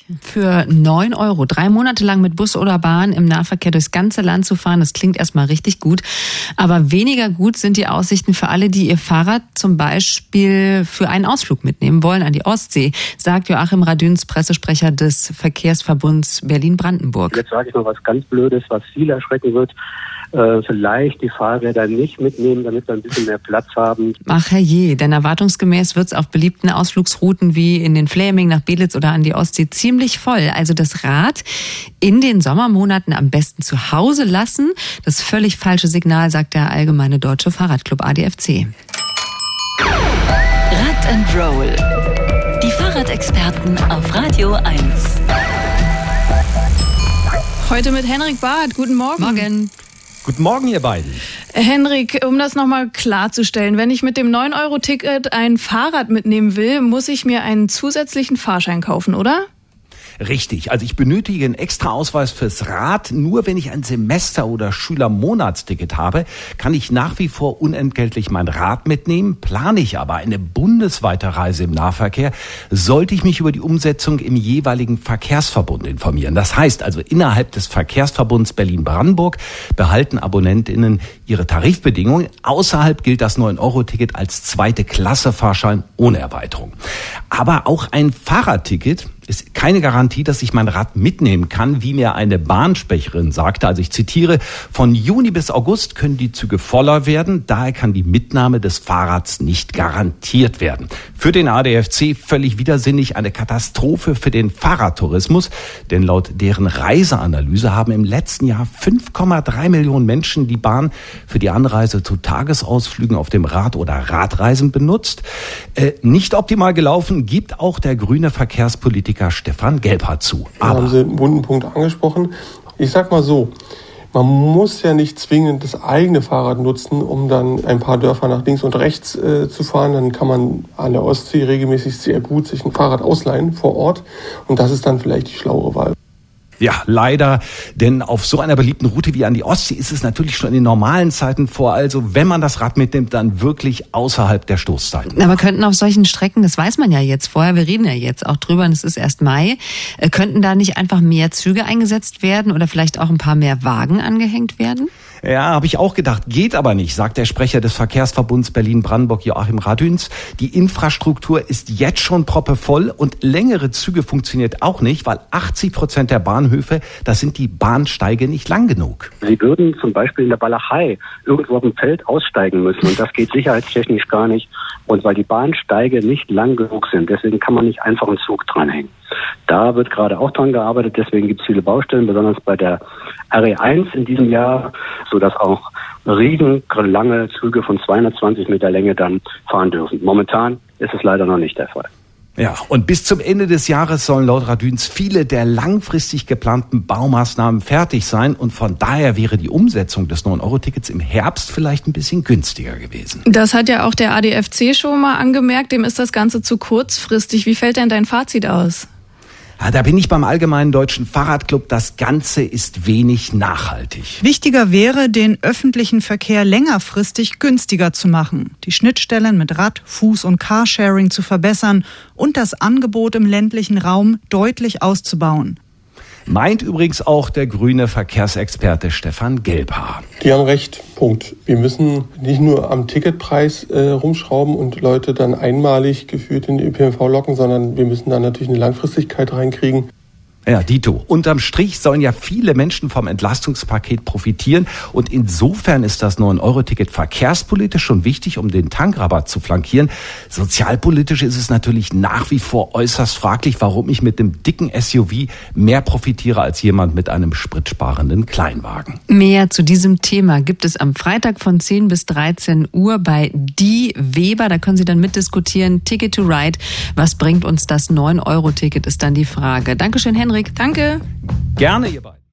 Für 9 €, 3 Monate lang mit Bus oder Bahn im Nahverkehr durchs ganze Land zu fahren, das klingt erstmal richtig gut. Aber weniger gut sind die Aussichten für alle, die ihr Fahrrad zum Beispiel für einen Ausflug mitnehmen wollen an die Ostsee, sagt Joachim Radüns, Pressesprecher des Verkehrsverbunds Berlin-Brandenburg. Jetzt sage ich mal was ganz Blödes, was viele erschrecken wird. Vielleicht die Fahrräder nicht mitnehmen, damit wir ein bisschen mehr Platz haben. Ach herrje, denn erwartungsgemäß wird es auf beliebten Ausflugsrouten wie in den Fläming nach Belitz oder an die Ostsee ziemlich voll. Also das Rad in den Sommermonaten am besten zu Hause lassen. Das völlig falsche Signal, sagt der Allgemeine Deutsche Fahrradclub ADFC. Rad and Roll. Die Fahrradexperten auf Radio 1. Heute mit Henrik Barth. Guten Morgen. Morgen. Guten Morgen, ihr beiden. Henrik, um das nochmal klarzustellen, wenn ich mit dem 9-Euro-Ticket ein Fahrrad mitnehmen will, muss ich mir einen zusätzlichen Fahrschein kaufen, oder? Richtig, also ich benötige einen extra Ausweis fürs Rad. Nur wenn ich ein Semester- oder Schülermonatsticket habe, kann ich nach wie vor unentgeltlich mein Rad mitnehmen. Plane ich aber eine bundesweite Reise im Nahverkehr, sollte ich mich über die Umsetzung im jeweiligen Verkehrsverbund informieren. Das heißt also, innerhalb des Verkehrsverbunds Berlin-Brandenburg behalten AbonnentInnen ihre Tarifbedingungen. Außerhalb gilt das 9-Euro-Ticket als zweite Klasse Fahrschein ohne Erweiterung. Aber auch ein Fahrradticket ist keine Garantie, dass ich mein Rad mitnehmen kann, wie mir eine Bahnsprecherin sagte. Also ich zitiere, von Juni bis August können die Züge voller werden. Daher kann die Mitnahme des Fahrrads nicht garantiert werden. Für den ADFC völlig widersinnig, eine Katastrophe für den Fahrradtourismus. Denn laut deren Reiseanalyse haben im letzten Jahr 5,3 Millionen Menschen die Bahn für die Anreise zu Tagesausflügen auf dem Rad oder Radreisen benutzt. Nicht optimal gelaufen, gibt auch der grüne Verkehrspolitiker Stefan Gelbhardt zu. Da haben Sie einen wunden Punkt angesprochen. Ich sag mal so, man muss ja nicht zwingend das eigene Fahrrad nutzen, um dann ein paar Dörfer nach links und rechts zu fahren. Dann kann man an der Ostsee regelmäßig sehr gut sich ein Fahrrad ausleihen vor Ort. Und das ist dann vielleicht die schlauere Wahl. Ja, leider, denn auf so einer beliebten Route wie an die Ostsee ist es natürlich schon in den normalen Zeiten vor. Also wenn man das Rad mitnimmt, dann wirklich außerhalb der Stoßzeiten. Aber könnten auf solchen Strecken, das weiß man ja jetzt vorher, wir reden ja jetzt auch drüber und es ist erst Mai, könnten da nicht einfach mehr Züge eingesetzt werden oder vielleicht auch ein paar mehr Wagen angehängt werden? Ja, habe ich auch gedacht. Geht aber nicht, sagt der Sprecher des Verkehrsverbunds Berlin-Brandenburg, Joachim Radüns. Die Infrastruktur ist jetzt schon proppevoll und längere Züge funktioniert auch nicht, weil 80% der Bahnhöfe, das sind die Bahnsteige nicht lang genug. Sie würden zum Beispiel in der Walachei irgendwo auf dem Feld aussteigen müssen und das geht sicherheitstechnisch gar nicht. Und weil die Bahnsteige nicht lang genug sind, deswegen kann man nicht einfach einen Zug dranhängen. Da wird gerade auch dran gearbeitet, deswegen gibt es viele Baustellen, besonders bei der RE1 in diesem Jahr, sodass auch riesenlange Züge von 220 Meter Länge dann fahren dürfen. Momentan ist es leider noch nicht der Fall. Ja, und bis zum Ende des Jahres sollen laut Radüns viele der langfristig geplanten Baumaßnahmen fertig sein und von daher wäre die Umsetzung des 9-Euro-Tickets im Herbst vielleicht ein bisschen günstiger gewesen. Das hat ja auch der ADFC schon mal angemerkt, dem ist das Ganze zu kurzfristig. Wie fällt denn dein Fazit aus? Ja, da bin ich beim Allgemeinen Deutschen Fahrradclub. Das Ganze ist wenig nachhaltig. Wichtiger wäre, den öffentlichen Verkehr längerfristig günstiger zu machen, die Schnittstellen mit Rad-, Fuß- und Carsharing zu verbessern und das Angebot im ländlichen Raum deutlich auszubauen. Meint übrigens auch der grüne Verkehrsexperte Stefan Gelbhardt. Die haben recht, Punkt. Wir müssen nicht nur am Ticketpreis rumschrauben und Leute dann einmalig gefühlt in den ÖPNV locken, sondern wir müssen da natürlich eine Langfristigkeit reinkriegen. Ja, dito. Unterm Strich sollen ja viele Menschen vom Entlastungspaket profitieren und insofern ist das 9-Euro-Ticket verkehrspolitisch schon wichtig, um den Tankrabatt zu flankieren. Sozialpolitisch ist es natürlich nach wie vor äußerst fraglich, warum ich mit dem dicken SUV mehr profitiere als jemand mit einem spritsparenden Kleinwagen. Mehr zu diesem Thema gibt es am Freitag von 10 bis 13 Uhr bei Die Weber. Da können Sie dann mitdiskutieren. Ticket to Ride. Was bringt uns das 9-Euro-Ticket, ist dann die Frage. Dankeschön, Henrik. Danke. Gerne, ihr beiden.